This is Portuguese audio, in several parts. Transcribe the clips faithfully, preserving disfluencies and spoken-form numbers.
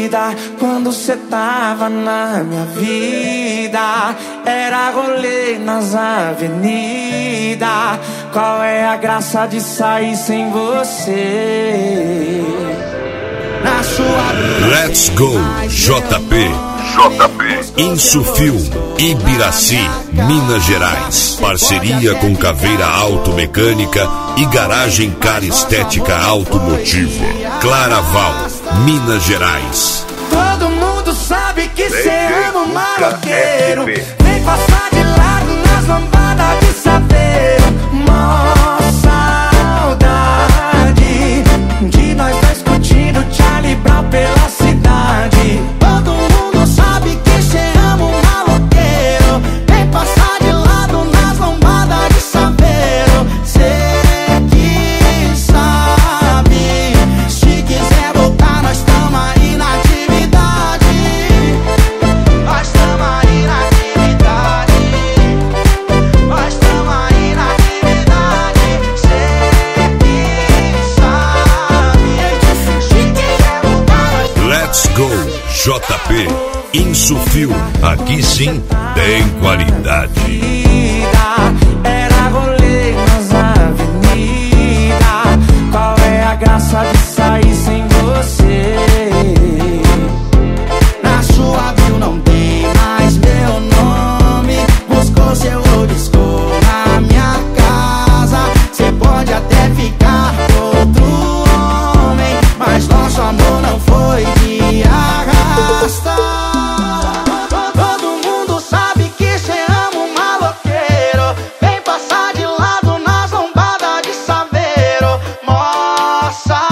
vida quando cê tava na minha vida. Era rolê nas avenidas. Qual é a graça de sair sem você? Na sua Let's Go J P J P Insufilm, Ibiraci, Minas Gerais. Parceria com Caveira Automecânica e Garagem Car Estética Automotiva. Claraval, Minas Gerais. Todo mundo sabe que cê ama um maloqueiro. Vem passar de lado nas lambadas de saveiro. Mó saudade de nós dois curtindo Charlie Brown pela cidade. Todo mundo sabe que cê ama um maloqueiro. Vem passar de lado nas lambadas de saveiro. Cê que sabe, se quiser voltar nós tamo aí na atividade. Nós tamo aí na atividade. Nós tamo aí na atividade. Cê que sabe, se quiser voltar nós tamo. Let's Go J P Insufilm, aqui sim tem qualidade. Era rolê nas avenidas. Qual é a graça de sair sem você? Na sua bio não tem mais meu nome. Buscou seu old school na minha casa. Cê pode até ficar com outro homem, mas nosso amor não foi de arrasta. Todo mundo sabe que cê ama um maloqueiro. Vem passar de lado nas lombadas de saveiro. Mó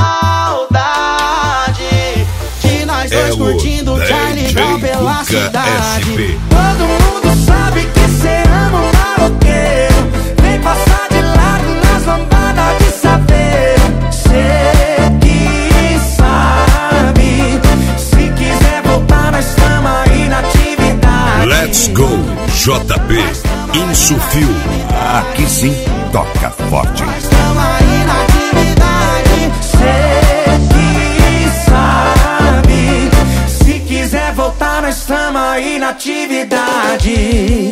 saudade de nós É dois o curtindo Charlie Brown D J pela Cuca cidade. S P. Todo mundo sabe que cê ama um maloqueiro. Vem passar de lado nas lambadas de saveiro. Cê que sabe, se quiser voltar nós tamo aí na atividade. Let's Go J P Insufilm, aqui sim toca forte. Nós tamo aí na atividade. Cê que sabe, se quiser voltar nós tamo aí na atividade.